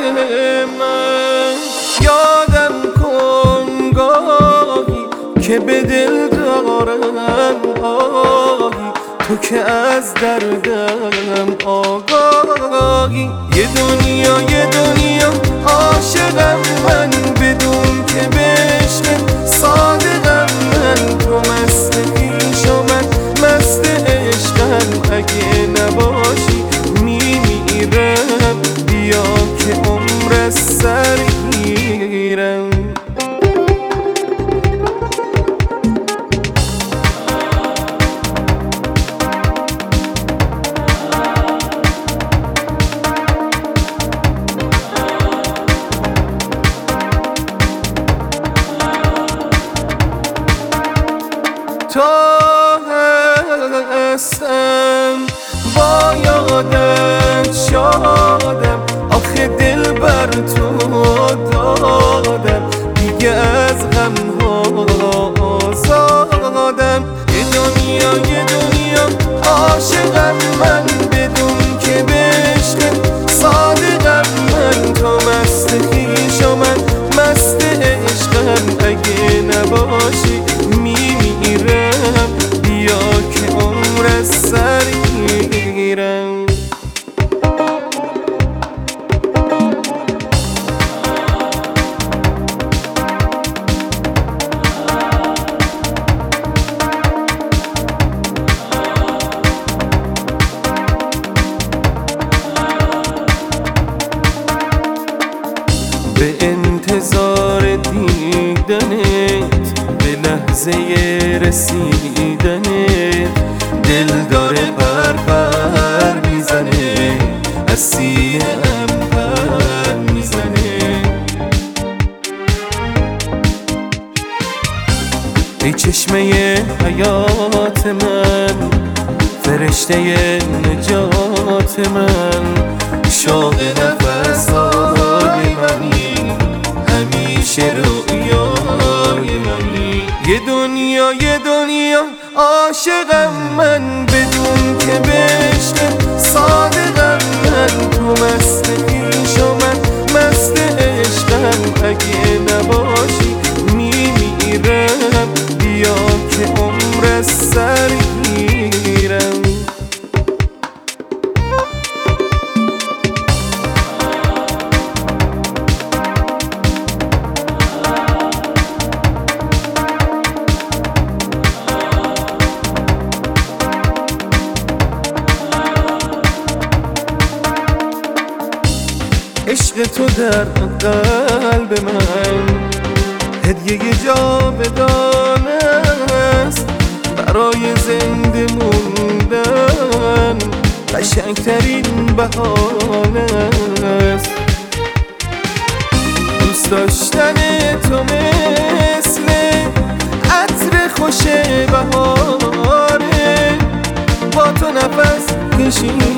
من یادم کن گاهی که به دل دارم آهی، تو که از دردم آگاهی. یه دنیا عاشقم من، بدون که به عشقت صادقم من. تو مست خویش و من مست عشقم، اگه نباشی میمیرم. بیا که عمر از سر گیرم. تو هستم با یادت شادم، آخه دل بر تو دادم، دیگه از غمها آزادم. یه دنیا عاشقم من، بدون که به عشقت صادقم من. تو مست خویش و من مست عشقم، اگه نباشی میمیرم. بیا که عمر از سر گیرم. به انتظار دیدنت، به لحظه رسیدنت، دل داره بر میزنه، از سینه‌ام پر میزنه. ای چشمه حیات من، فرشته نجات من، شوق نفس‌های منی، همیشه رویای منی. یه دنیا عاشقم من، بدون که به عشقت صادقم من. تو مست خویش و من مست عشقم، اگه نباشی میمیرم. بیا که عمر از سر گیرم. عشق تو در قلب من، هدیه جاودانه است، برای زنده موندن قشنگترین بهانه است. دوست داشتن تو مثل عطر خوش بهاره، با تو نفس کشیدن